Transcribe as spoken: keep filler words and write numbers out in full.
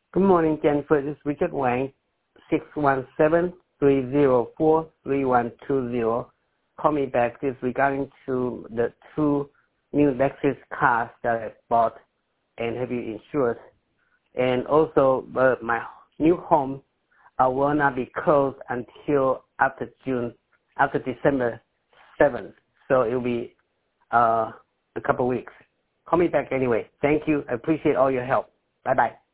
Good morning, Jennifer. This is Richard Wang, six one seven, three zero four, three one two zero. Call me back. This is regarding to the two new Lexus cars that I bought and have you insured. And also, uh, my new home uh, will not be closed until after June, after December seventh. So it will be uh, a couple weeks. Call me back anyway. Thank you. I appreciate all your help. Bye-bye.